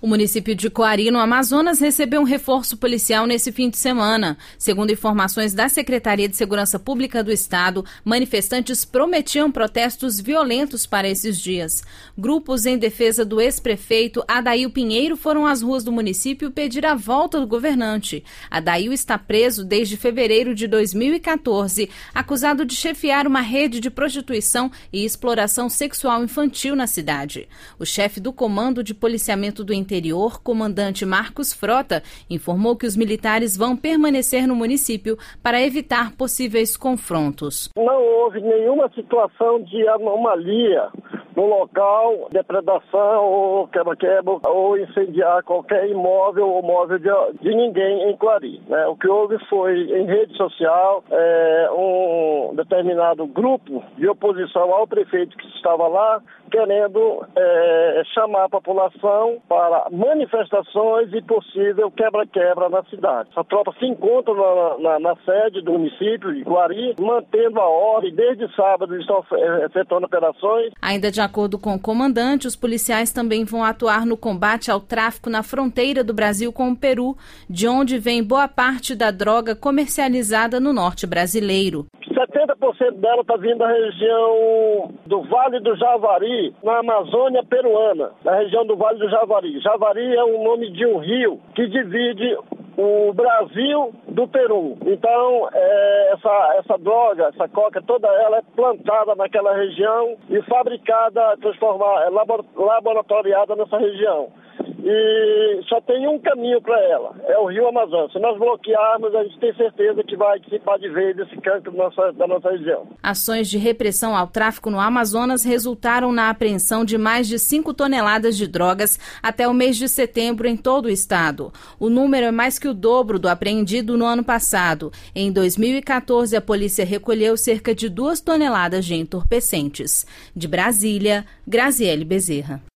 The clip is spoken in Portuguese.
O município de Coari, no Amazonas, recebeu um reforço policial nesse fim de semana. Segundo informações da Secretaria de Segurança Pública do Estado, manifestantes prometiam protestos violentos para esses dias. Grupos em defesa do ex-prefeito Adail Pinheiro foram às ruas do município pedir a volta do governante. Adail está preso desde fevereiro de 2014, acusado de chefiar uma rede de prostituição e exploração sexual infantil na cidade. O chefe do Comando de Policiamento do Interior, comandante Marcos Frota, informou que os militares vão permanecer no município para evitar possíveis confrontos. Não houve nenhuma situação de anomalia no local, depredação ou quebra-quebra ou incendiar qualquer imóvel ou móvel de ninguém em Coari, né? O que houve foi, em rede social, um determinado grupo de oposição ao prefeito que estava lá, querendo chamar a população para manifestações e possível quebra-quebra na cidade. A tropa se encontra na sede do município de Coari, mantendo a ordem. Desde sábado estão efetuando operações. Ainda de acordo com o comandante, os policiais também vão atuar no combate ao tráfico na fronteira do Brasil com o Peru, de onde vem boa parte da droga comercializada no norte brasileiro. 70% dela está vindo da região do Vale do Javari, na Amazônia peruana, na região do Vale do Javari. Javari é o nome de um rio que divide o Brasil do Peru. Então, essa droga, essa coca, toda ela é plantada naquela região e fabricada, laboratoriada nessa região. E só tem um caminho para ela, é o Rio Amazonas. Se nós bloquearmos, a gente tem certeza que vai dissipar de vez esse cancro da nossa região. Ações de repressão ao tráfico no Amazonas resultaram na apreensão de mais de 5 toneladas de drogas até o mês de setembro em todo o estado. O número é mais que o dobro do apreendido no ano passado. Em 2014, a polícia recolheu cerca de 2 toneladas de entorpecentes. De Brasília, Graziele Bezerra.